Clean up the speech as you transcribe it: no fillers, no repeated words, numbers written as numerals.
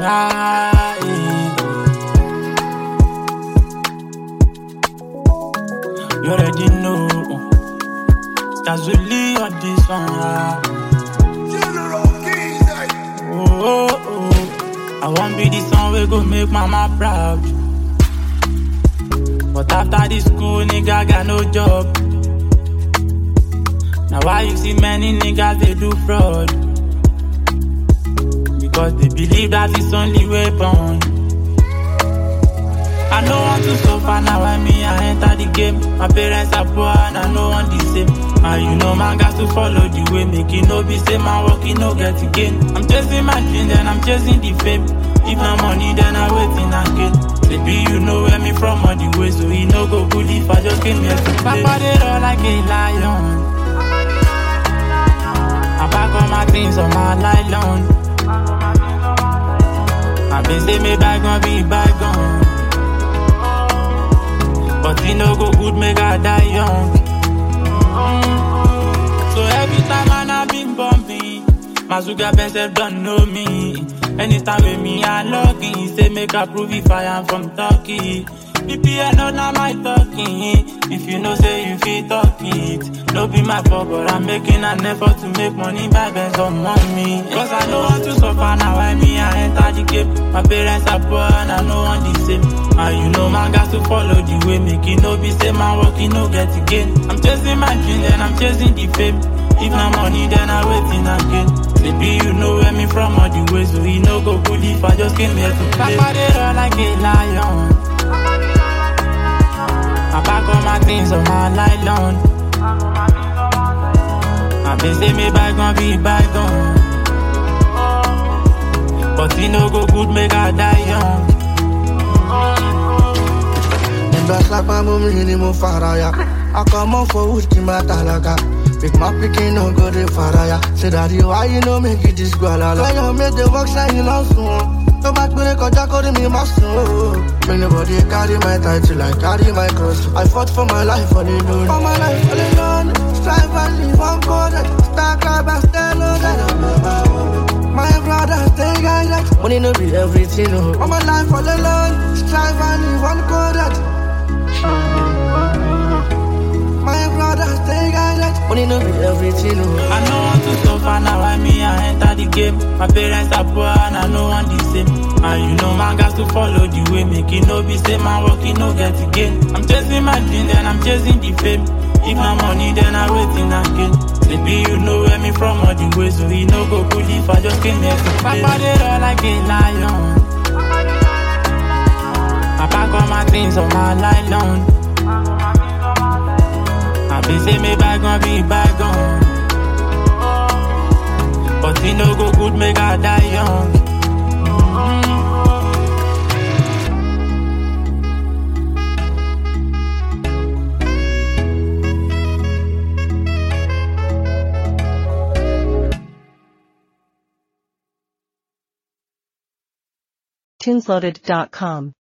right. You already know. Stazuli on this one, right? I won't be the son we go make mama proud. But after this school, nigga got no job. Now why you see many niggas, they do fraud? Because they believe that it's only weapon. I don't want to suffer now when me I enter the game. My parents are poor and I know want the same. And you know man got to follow the way. Make it no be same, man working no get again. I'm chasing my dream, then I'm chasing the fame. If no money, then I waiting again. Baby, you know where me from all the way. So he no go good if I just came here to play. Papa, they roll like a lion. I pack all my things on my nylon. I been say me bygone be bygone. But he no go good, make I die young. So every time I been bumping, my sugar pencil don't know me. Anytime with me I log in, he say make I prove if I am from Turkey. BPN not my talking. If you know say you feel talk it, no be my fault, but I'm making an effort to make money by Benz on mommy. Cause I don't want to suffer now when me I enter the game. My parents are poor and I know want the same. And you know man got to follow the way. Make it no be same, man working no get again. I'm chasing my dream, then I'm chasing the fame. If no money, then I waiting again. Baby, you know where me from all the way. So he no go good if I just came here to play. Papa, they roll like a lion. I pack all my things on my nylon. I been say me bygone be bygone. But he no go good, make I die young. Best like my mummy ni mo faraya. I come on for wood ki ma talaga. Big my picking no go de faraya. Say daddy why you no make it this gualala? Why you make the work shine long soon? No back when I call me my soul. When nobody carry my title, I carry my cross. I fought for my life all alone. For my life all alone. Strive and live on coded. Stack up and stay loaded. My brother stay guided. Money no be everything. For my life all alone. Strive and live on coded. My brother stay guided. Money no be everything. I know want to suffer now when me I enter the game. My parents are poor and I know want the same. And you know man got to follow the way. Make it no be same, man working no get again. I'm chasing my dream, then I'm chasing the fame. If no money, then I waiting again. Baby, you know where me from all the way. So he no go good if I just came here to play. Papa, they roll like a lion. I pack all my things on my nylon. I been say me bygone be bygone. But he no go good, make I die young. Tinsloaded.com